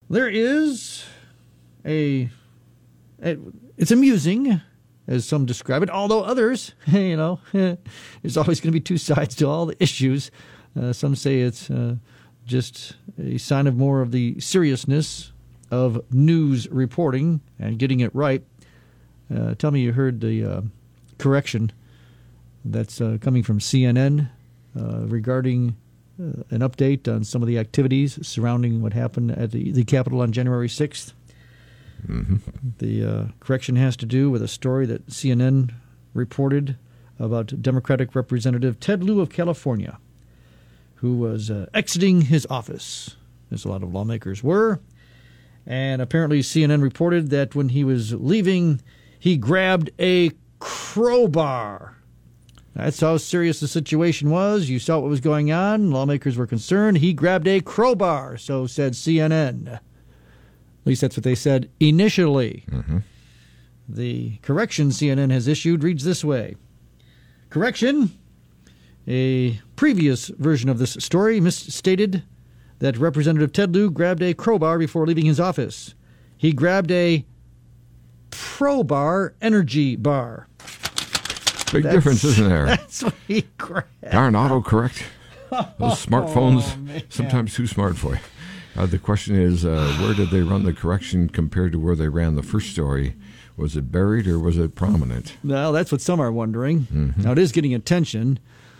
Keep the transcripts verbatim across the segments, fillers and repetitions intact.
there is a, a, it's amusing, as some describe it, although others, you know, there's always going to be two sides to all the issues. Uh, some say it's uh, just a sign of more of the seriousness of news reporting and getting it right. Uh, tell me you heard the uh, correction that's uh, coming from C N N uh, regarding uh, an update on some of the activities surrounding what happened at the, the Capitol on January sixth. Mm-hmm. The uh, correction has to do with a story that C N N reported about Democratic Representative Ted Lieu of California, who was uh, exiting his office, as a lot of lawmakers were. And apparently C N N reported that when he was leaving, he grabbed a crowbar. That's how serious the situation was. You saw what was going on. Lawmakers were concerned. He grabbed a crowbar, so said C N N. At least that's what they said initially. Mm-hmm. The correction C N N has issued reads this way. Correction. A previous version of this story misstated that Representative Ted Lieu grabbed a crowbar before leaving his office. He grabbed a Probar energy bar. Big That's- difference, isn't there? That's what he grabbed. Darn autocorrect. Those smartphones, Oh, man. sometimes too smart for you. Uh, the question is, uh, where did they run the correction compared to where they ran the first story? Was it buried or was it prominent? Well, that's what some are wondering. Mm-hmm. Now, it is getting attention.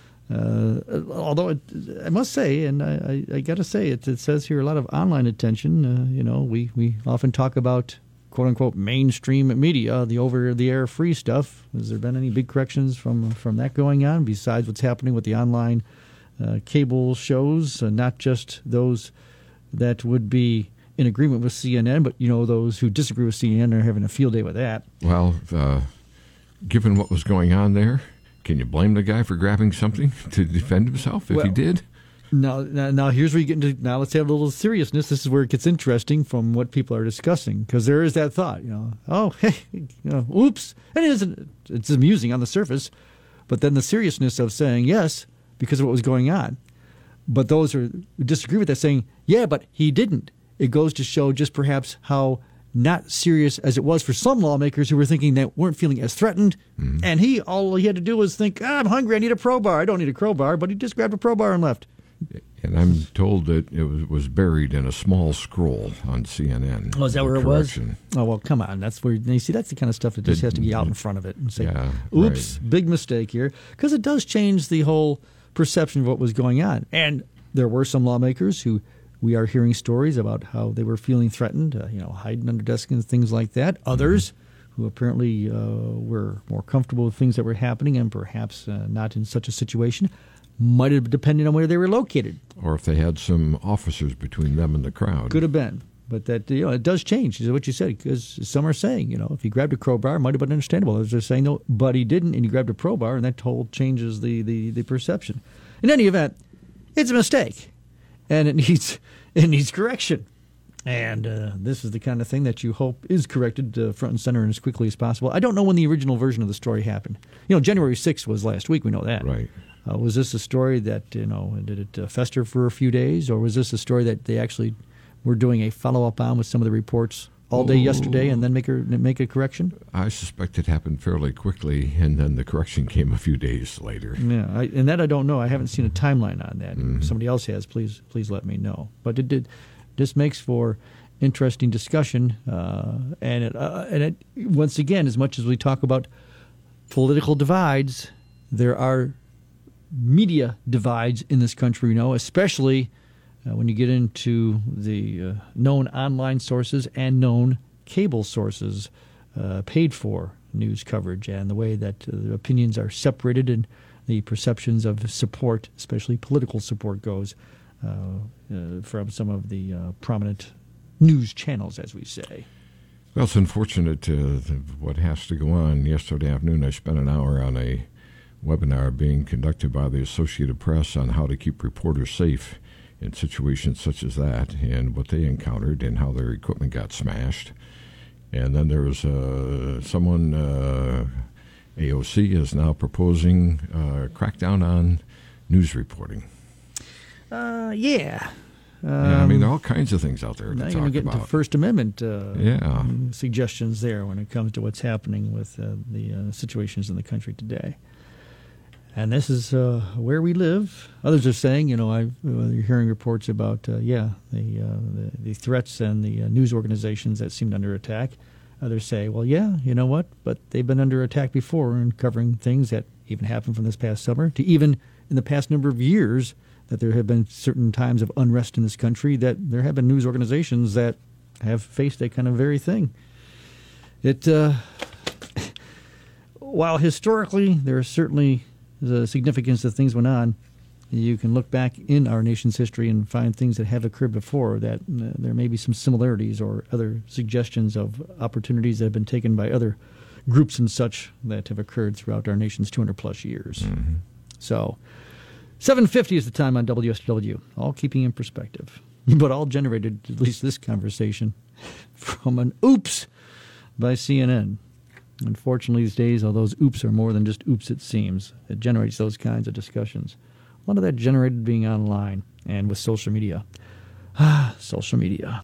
Uh, although it, I must say, and I, I, I got to say, it, it says here a lot of online attention. Uh, you know, we, we often talk about quote-unquote mainstream media, the over-the-air free stuff. Has there been any big corrections from from that going on besides what's happening with the online uh, cable shows, uh, not just those that would be in agreement with C N N, but, you know, those who disagree with C N N are having a field day with that. Well, uh, given what was going on there, can you blame the guy for grabbing something to defend himself if Well, he did? Now, now, now, here's where you get into. Now, let's have a little seriousness. This is where it gets interesting from what people are discussing, because there is that thought, you know, oh, hey, you know, oops, and it isn't. It's amusing on the surface, but then the seriousness of saying yes because of what was going on. But those who disagree with that saying, yeah, but he didn't. It goes to show just perhaps how not serious as it was for some lawmakers who were thinking they weren't feeling as threatened. Mm-hmm. And he, all he had to do was think, ah, I'm hungry, I need a crowbar. I don't need a crowbar, but he just grabbed a crowbar and left. And I'm told that it was, was buried in a small scroll on C N N. Oh, is that where it correction. was? Oh, well, come on. That's where you see. That's the kind of stuff that just has to get out in front of it and say, Yeah, "Oops, right. big mistake here," because it does change the whole perception of what was going on. And there were some lawmakers who we are hearing stories about how they were feeling threatened, uh, you know, hiding under desks and things like that. Others mm-hmm. who apparently uh, were more comfortable with things that were happening and perhaps uh, not in such a situation. Might have depended on where they were located. Or if they had some officers between them and the crowd. Could have been. But that, you know, it does change, is what you said, because some are saying, you know, if he grabbed a crowbar, it might have been understandable. Others are saying, no, but he didn't, and he grabbed a crowbar, and that whole changes the, the, the perception. In any event, it's a mistake, and it needs it needs correction. And uh, this is the kind of thing that you hope is corrected uh, front and center and as quickly as possible. I don't know when the original version of the story happened. You know, January sixth was last week, we know that. Right. Uh, was this a story that, you know, did it uh, fester for a few days, or was this a story that they actually were doing a follow-up on with some of the reports all day Ooh. yesterday and then make a, make a correction? I suspect it happened fairly quickly, and then the correction came a few days later. Yeah, I, and that I don't know. I haven't seen a timeline on that. Mm-hmm. If somebody else has, please please let me know. But it did. This makes for interesting discussion, uh, and it, uh, and it, once again, as much as we talk about political divides, there are media divides in this country, you know, especially uh, when you get into the uh, known online sources and known cable sources, uh, paid for news coverage, and the way that uh, the opinions are separated and the perceptions of support, especially political support, goes uh, uh, from some of the uh, prominent news channels, as we say. Well, it's unfortunate uh, what has to go on. Yesterday afternoon, I spent an hour on a webinar being conducted by the Associated Press on how to keep reporters safe in situations such as that, and what they encountered and how their equipment got smashed. And then there was uh, someone, uh, A O C is now proposing uh, crackdown on news reporting. Uh, yeah. Um, yeah, I mean, there are all kinds of things out there to now talk you're going to get about. into First Amendment uh, yeah. suggestions there when it comes to what's happening with uh, the uh, situations in the country today. And this is uh, where we live. Others are saying, you know, I've, uh, you're hearing reports about, uh, yeah, the, uh, the the threats and the uh, news organizations that seemed under attack. Others say, well, yeah, you know what? But they've been under attack before in covering things that even happened from this past summer to even in the past number of years that there have been certain times of unrest in this country that there have been news organizations that have faced that kind of very thing. It, uh, while historically there is certainly the significance of things went on, you can look back in our nation's history and find things that have occurred before that uh, there may be some similarities or other suggestions of opportunities that have been taken by other groups and such that have occurred throughout our nation's two hundred plus years. Mm-hmm. So seven fifty is the time on W S W, all keeping in perspective. But all generated, at least this conversation, from an oops by C N N. Unfortunately, these days, all those oops are more than just oops, it seems. It generates those kinds of discussions. A lot of that generated being online and with social media. Ah, social media.